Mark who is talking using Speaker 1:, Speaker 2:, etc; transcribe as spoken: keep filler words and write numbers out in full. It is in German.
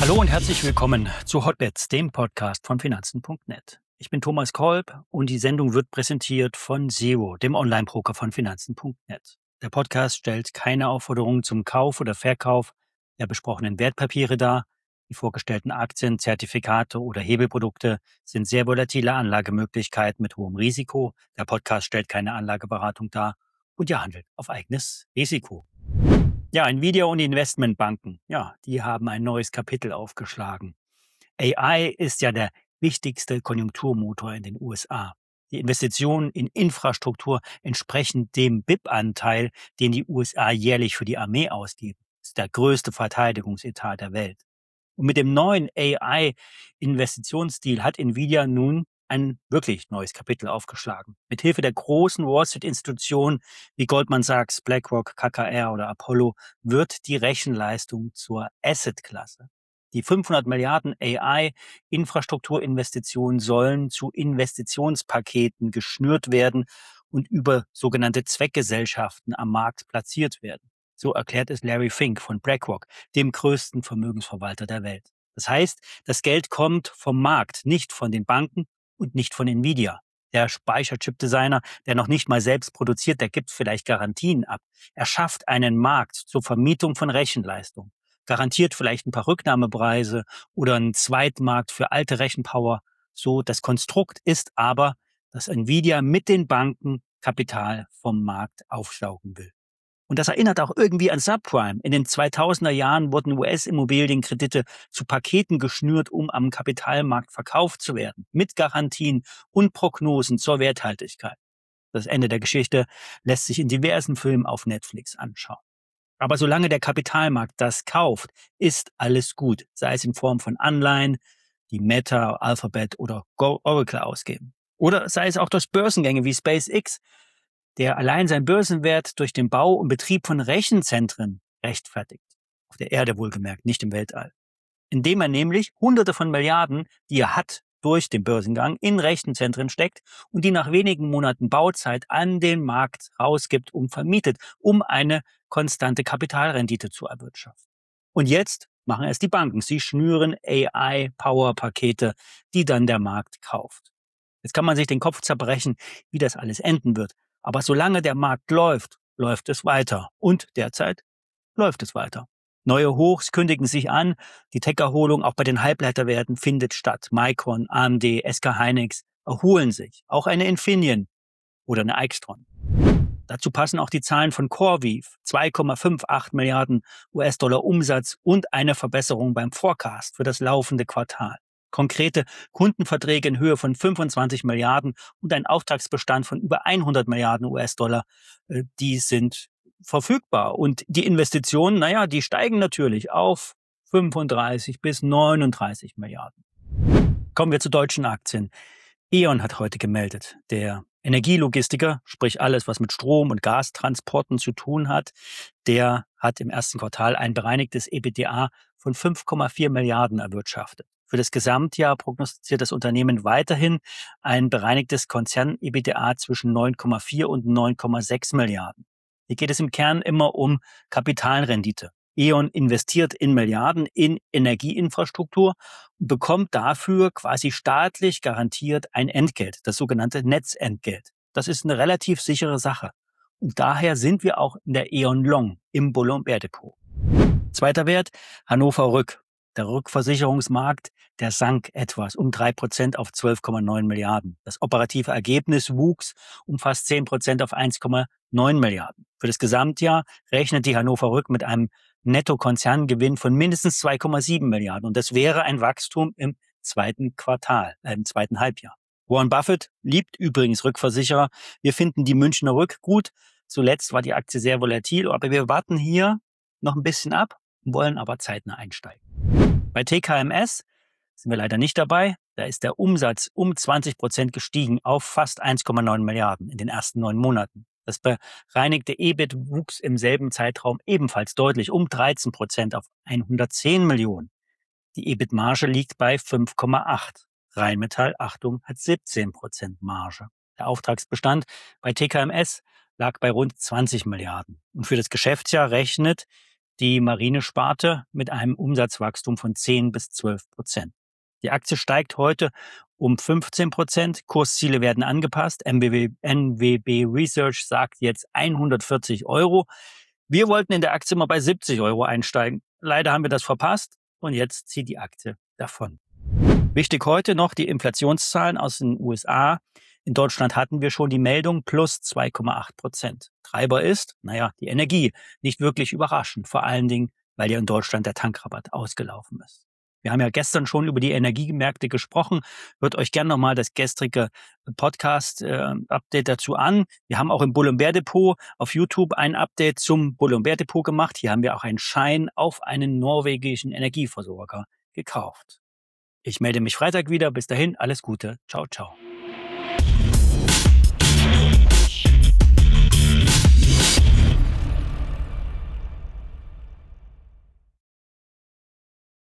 Speaker 1: Hallo und herzlich willkommen zu Hotbets, dem Podcast von Finanzen Punkt net. Ich bin Thomas Kolb und die Sendung wird präsentiert von Zero, dem Online-Broker von Finanzen Punkt net. Der Podcast stellt keine Aufforderung zum Kauf oder Verkauf der besprochenen Wertpapiere dar. Die vorgestellten Aktien, Zertifikate oder Hebelprodukte sind sehr volatile Anlagemöglichkeiten mit hohem Risiko. Der Podcast stellt keine Anlageberatung dar und ihr handelt auf eigenes Risiko. Ja, Nvidia und die Investmentbanken, ja, die haben ein neues Kapitel aufgeschlagen. A I ist ja der wichtigste Konjunkturmotor in den U S A. Die Investitionen in Infrastruktur entsprechen dem B I P-Anteil, den die U S A jährlich für die Armee ausgeben. Das ist der größte Verteidigungsetat der Welt. Und mit dem neuen A I-Investitionsdeal hat Nvidia nun ein wirklich neues Kapitel aufgeschlagen. Mithilfe der großen Wall Street-Institutionen wie Goldman Sachs, BlackRock, K K R oder Apollo wird die Rechenleistung zur Asset-Klasse. Die fünfhundert Milliarden A I-Infrastrukturinvestitionen sollen zu Investitionspaketen geschnürt werden und über sogenannte Zweckgesellschaften am Markt platziert werden. So erklärt es Larry Fink von BlackRock, dem größten Vermögensverwalter der Welt. Das heißt, das Geld kommt vom Markt, nicht von den Banken und nicht von Nvidia. Der Speicherchip-Designer, der noch nicht mal selbst produziert, der gibt vielleicht Garantien ab. Er schafft einen Markt zur Vermietung von Rechenleistung, garantiert vielleicht ein paar Rücknahmepreise oder einen Zweitmarkt für alte Rechenpower. So, das Konstrukt ist aber, dass Nvidia mit den Banken Kapital vom Markt aufsaugen will. Und das erinnert auch irgendwie an Subprime. In den zweitausender Jahren wurden U S-Immobilienkredite zu Paketen geschnürt, um am Kapitalmarkt verkauft zu werden, mit Garantien und Prognosen zur Werthaltigkeit. Das Ende der Geschichte lässt sich in diversen Filmen auf Netflix anschauen. Aber solange der Kapitalmarkt das kauft, ist alles gut, sei es in Form von Anleihen, die Meta, Alphabet oder Oracle ausgeben. Oder sei es auch durch Börsengänge wie SpaceX, der allein seinen Börsenwert durch den Bau und Betrieb von Rechenzentren rechtfertigt. Auf der Erde wohlgemerkt, nicht im Weltall. Indem er nämlich Hunderte von Milliarden, die er hat durch den Börsengang, in Rechenzentren steckt und die nach wenigen Monaten Bauzeit an den Markt rausgibt und vermietet, um eine konstante Kapitalrendite zu erwirtschaften. Und jetzt machen es die Banken. Sie schnüren A I-Power-Pakete, die dann der Markt kauft. Jetzt kann man sich den Kopf zerbrechen, wie das alles enden wird. Aber solange der Markt läuft, läuft es weiter. Und derzeit läuft es weiter. Neue Hochs kündigen sich an. Die Tech-Erholung auch bei den Halbleiterwerten findet statt. Micron, A M D, S K Hynix erholen sich. Auch eine Infineon oder eine Aixtron. Dazu passen auch die Zahlen von CoreWeave. zwei Komma achtundfünfzig Milliarden U S-Dollar Umsatz und eine Verbesserung beim Forecast für das laufende Quartal. Konkrete Kundenverträge in Höhe von fünfundzwanzig Milliarden und ein Auftragsbestand von über hundert Milliarden U S-Dollar, die sind verfügbar. Und die Investitionen, naja, die steigen natürlich auf fünfunddreißig bis neununddreißig Milliarden. Kommen wir zu deutschen Aktien. E.ON hat heute gemeldet, der Energielogistiker, sprich alles, was mit Strom- und Gastransporten zu tun hat, der hat im ersten Quartal ein bereinigtes EBITDA von fünf Komma vier Milliarden erwirtschaftet. Für das Gesamtjahr prognostiziert das Unternehmen weiterhin ein bereinigtes Konzern-EBITDA zwischen neun Komma vier und neun Komma sechs Milliarden. Hier geht es im Kern immer um Kapitalrendite. E.ON investiert in Milliarden in Energieinfrastruktur und bekommt dafür quasi staatlich garantiert ein Entgelt, das sogenannte Netzentgelt. Das ist eine relativ sichere Sache. Und daher sind wir auch in der E.ON Long im Bull- und Bär-Depot. Zweiter Wert, Hannover Rück. Der Rückversicherungsmarkt, der sank etwas um drei Prozent auf zwölf Komma neun Milliarden. Das operative Ergebnis wuchs um fast zehn Prozent auf eins Komma neun Milliarden. Für das Gesamtjahr rechnet die Hannover Rück mit einem Nettokonzerngewinn von mindestens zwei Komma sieben Milliarden. Und das wäre ein Wachstum im zweiten Quartal, äh, im zweiten Halbjahr. Warren Buffett liebt übrigens Rückversicherer. Wir finden die Münchner Rück gut. Zuletzt war die Aktie sehr volatil, aber wir warten hier noch ein bisschen ab, wollen aber zeitnah einsteigen. Bei T K M S sind wir leider nicht dabei. Da ist der Umsatz um zwanzig Prozent gestiegen auf fast eins Komma neun Milliarden in den ersten neun Monaten. Das bereinigte E B I T wuchs im selben Zeitraum ebenfalls deutlich um dreizehn Prozent auf hundertzehn Millionen. Die E B I T-Marge liegt bei fünf Komma acht. Rheinmetall, Achtung, hat siebzehn Prozent Marge. Der Auftragsbestand bei T K M S lag bei rund zwanzig Milliarden. Und für das Geschäftsjahr rechnet die Marinesparte mit einem Umsatzwachstum von zehn bis zwölf Prozent. Die Aktie steigt heute um fünfzehn Prozent. Kursziele werden angepasst. N W B Research sagt jetzt hundertvierzig Euro. Wir wollten in der Aktie mal bei siebzig Euro einsteigen. Leider haben wir das verpasst und jetzt zieht die Aktie davon. Wichtig heute noch die Inflationszahlen aus den U S A. In Deutschland hatten wir schon die Meldung plus zwei Komma acht Prozent. Treiber ist, naja, die Energie. Nicht wirklich überraschend, vor allen Dingen, weil ja in Deutschland der Tankrabatt ausgelaufen ist. Wir haben ja gestern schon über die Energiemärkte gesprochen. Hört euch gerne nochmal das gestrige Podcast-Update äh, dazu an. Wir haben auch im Bull und Bear Depot auf YouTube ein Update zum Bull und Bear Depot gemacht. Hier haben wir auch einen Schein auf einen norwegischen Energieversorger gekauft. Ich melde mich Freitag wieder. Bis dahin, alles Gute. Ciao, ciao.